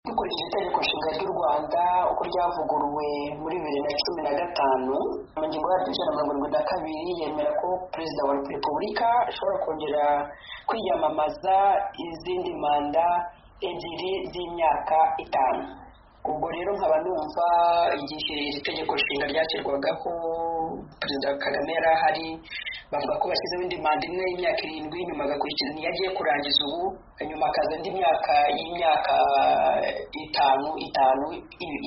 dukurikije itegeko nshinga ry'u Rwanda uko ryavuguruwe muri 2015 mu ngingo yaryo y'Ijana yemera ko Perezida wa Repubulika ashobora kongera kwiyamamaza izindi manda ebyiri z'imyaka 5. Ubwo rero nkaba numva igihe iri tegeko nshinga ryashyirwagaho Perezida Kagame yarahari bavuga ko bashyizeho indi manda imwe y'imyaka 7 nyuma agakurikira ntiyagiye kurangiza ubu nyuma akaza indi myaka 5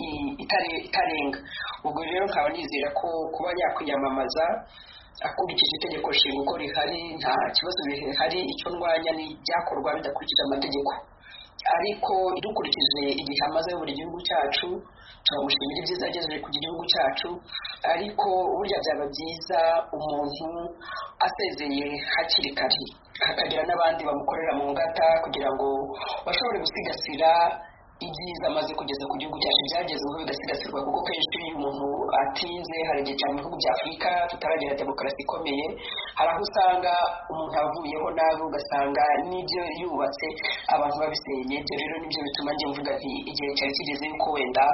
itarenga. Ubwo rero nkaba nizera ko kuba yakwiyamamaza akurikije itegeko nshinga uko rihari nta kibazo bihari. Icyo ndwanya ni byakorwa bidakurikije amategeko, ariko dukurikije igihe amaze buri gihugu cyacu turamushimira ibyiza ageze ku gihugu cyacu, ariko burya byaba byiza umuntu asezeye hakiri kare hakagira n'abandi bamukorera mu ngata kugira ngo bashobore gusigasira ibyiza amaze kugeza ku gihugu cyacu byagezweho bigasigasirwa, kuko kenshi iyo umuntu atinze hari igihe cyane mu bihugu bya Afurika tutaragira demokarasi ikomeye, hari aho usanga umuntu avuyeho nabi ugasanga n'ibyo yubatse abantu babisenye. Ibyo rero nibyo bituma njye mvuga nti igihe cyari kigeze yuko wenda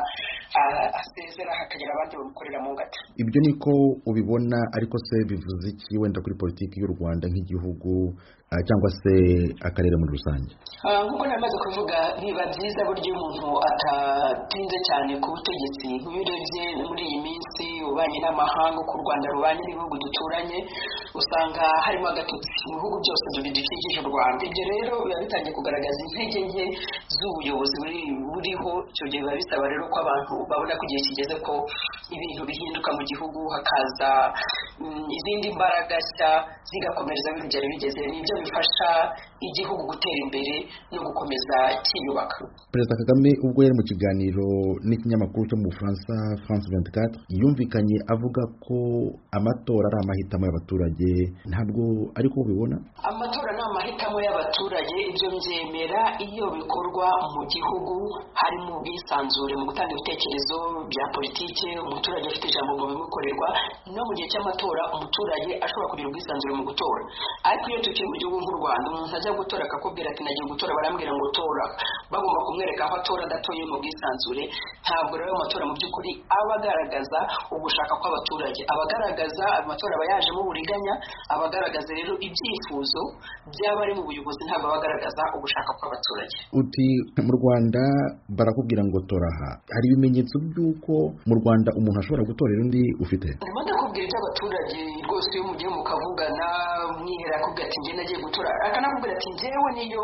asezera hakagira abandi bamukorera mu ngata. Ibyo niko ubibona, ariko se bivuze iki wenda kuri politiki y'u Rwanda nk'igihugu cyangwa se akarere muri rusange? Nk'uko namaze kuvuga biba byiza buryo umuntu atatinze cyane ku butegetsi. Nk'iyo urebye muri iyi minsi ubanye n'amahanga uko u Rwanda rubanye n'ibihugu duturanye usanga harimo agatotsi mu bihugu byose bidukikije u Rwanda. Ibyo rero biba bitangiye kugaragaza intege nke z'ubuyobozi buriho. Icyo gihe biba bisaba rero ko abantu babona ko igihe kigeze ko ibintu bihinduka mu gihugu hakaza izindi mbaraga nshya zigakomereza bigera bigeze. Nibyo bifasha igihugu gutera imbere no gukomeza kiyubaka. Perezida Kagame ubwo yari mu kiganiro n'ikinyamakuru cyo mu Bufaransa France 24 yumvikanye avuga ko amatora ari amahitamo y'abaturage. Ntabwo ariko ubibona? Amatora ni amahitamo y'abaturage, ibyo mbyemera iyo bikorwa mu gihugu harimo ubwisanzure mu gutanga ibitekerezo bya politike, umuturage afite ijambo mu bimukorerwa. No mu gihe cy'amatora umuturage ashobora kugira ubwisanzure mu gutora. Ariko iyo tukiri mu gihugu nk'u Rwanda umuntu ajya gutora akakubwira ati nagiye gutora barambwira ngo tora, bagomba kumwereka aho atora adatoye mu bwisanzure. Ntabwo rero amatora mu by'ukuri aba agaragaza ugushaka kw'abaturage, abagaragaza amatora aba yajemo uburiganya, abagaragaza rero ibyifuzo by'abari mu buyobozi, ntabwo abagaragaza ugushaka kw'abaturage. Uti mu Rwanda barakubwira ngo tora aha, hari ibimenyetso by'uko mu Rwanda umuntu ashobora gutorera undi ufite? Ndimo ndakubwira iby'abaturage rwose iyo mugiye mukavugana mwihera akubwira ati njye nagiye gutora, akanakubwira ati njyewe niyo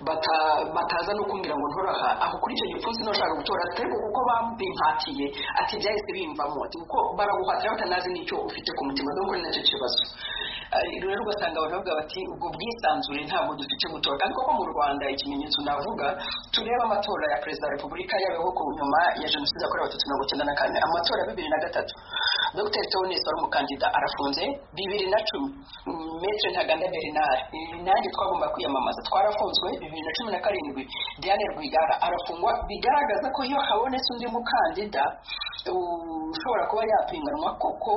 bataza no kumbwira ngo ntora aha, aho kuri icyo gipfunsi nashaka gutora ariko kuko babimpatiye ati byahise bimvamo, ati kuko baraguhatira batanazi n'icyo ufite ku mutima. Dore kuri nacyo kibazo rero ugasanga abantu bavuga bati ubwo bwisanzure ntabwo dufite gutora. Kandi koko mu Rwanda ikimenyetso navuga tureba amatora ya Perezida wa Repubulika yabaho ku nyuma ya Jenoside yakorewe Abatutsi 1994, amatora ya 2003 Dr. Theoneste wari umukandida arafunze. 2010 Maître Ntaganda Bernard nanjye twagomba kwiyamamaza twarafunzwe. 2017 Diane Rwigara arafungwa. Bigaragaza ko iyo habonetse undi mukandida ushobora kuba yapinganwa koko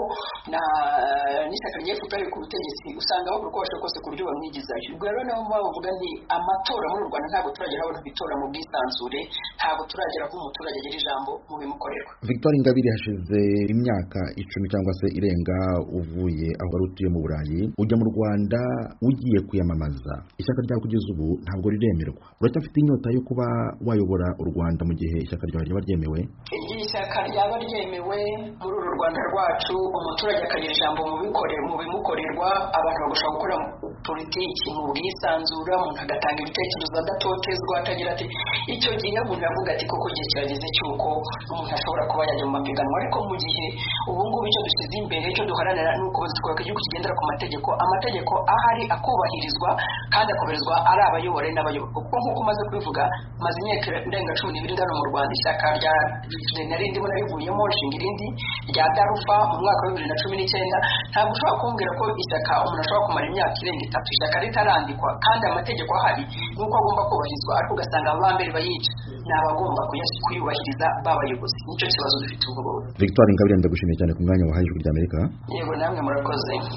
n'ishyaka ry'FPR ku butegetsi usanga bakora uko bashoboye kose ku buryo bamwigizayo. Ubwo rero niyo mpamvu bavuga nti amatora muri Rwanda ntabwo turagera aho bitora mu bwisanzure, ntabwo turagera ko umuturage agira ijambo mu bimukorerwa. Victoire Ingabire hashize imyaka 10 cyangwa se irenga uvuye aho wari utuye mu Burayi ujya mu Rwanda ugiye kwiyamamaza. Ishyaka ryawe kugeza ubu ntabwo riremerwa. Uracyafite inyota yo kuba wayobora u Rwanda mu gihe ishyaka ryawe ryaba ryemewe? Igihe ishyaka ryaba ryemewe muri uru Rwanda rwacu umuturage akagira ijambo mu bimukorerwa, abantu bagashobora gukora politiki mu bwisanzure, umuntu agatanga ibitekerezo adatotezwa atagira ati icyo gihe umuntu avuga ati koko igihe kirageze cy'uko umuntu ashobora kuba yajya mu mapiganwa. Ariko mu gihe ubu ngubu icyo dusize imbere icyo duharanira ni uko twubaka igihugu kigendera ku amategeko ahari akubahirizwa kandi akubahirizwa ari abayobora n'abayoborwa. Kuko nk'uko umaze kubivuga maze imyaka irenga 12 ndano mu Rwanda, ishyaka rya narindi muri rivuyemo nshinga irindi rya Darufa mu mwaka wa 2019. Ntabwo ushobora kumbwira ko ishyaka umuntu ashobora kumara imyaka irenga 3 ishyaka ritarandikwa kandi amategeko ahari nuko agomba kubahirizwa, ariko ugasanga abambere bayica ni abagomba kuyubahiriza babayobozi. Nicyo kibazo dufite ubu. Victoire Ingabire ndagushimiye cyane ku mwanya wahaye ijwi ry'Amerika. Yego namwe murakoze.